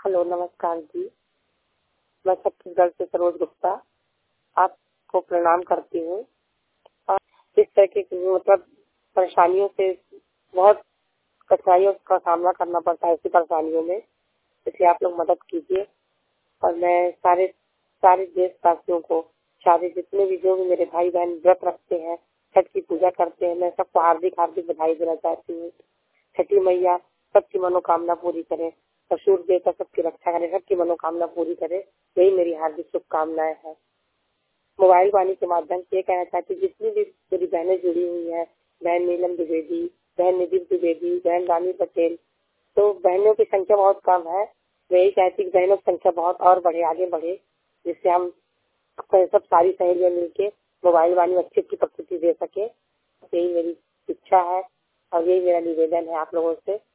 Hello, नमस्कार जी। मैं छत्तीसगढ़ से सरोज गुप्ता आपको प्रणाम करती हूँ। और इस तरह की परेशानियों से बहुत कठिनाइयों का सामना करना पड़ता है, ऐसी परेशानियों में, इसलिए आप लोग मदद कीजिए। और मैं सारे सारे देशवासियों को, सारे जितने भी जो भी मेरे भाई बहन व्रत रखते हैं, छठ की पूजा करते हैं, मैं सबको हार्दिक हार्दिक बधाई देना चाहती हूँ। छठी मैया सबकी मनोकामना पूरी करे और सूर्य देवता सबकी रक्षा करे, सबकी मनोकामना पूरी करे, यही मेरी हार्दिक शुभकामनाएं हैं। मोबाइल वाणी के माध्यम से ये कहना चाहती हूँ, जितनी भी मेरी बहनें जुड़ी हुई हैं, बहन नीलम द्विवेदी, बहन निधि द्विवेदी, बहन रानी पटेल, तो बहनों की संख्या बहुत कम है। मैं यही चाहती हूँ कि बहनों की संख्या बहुत और बढ़े, आगे बढ़े, जिससे हम सब सारी सहेलियां मिलके मोबाइल वाणी अच्छी अच्छी प्रस्तुति दे सके। यही मेरी इच्छा है और यही मेरा निवेदन है आप लोगों से।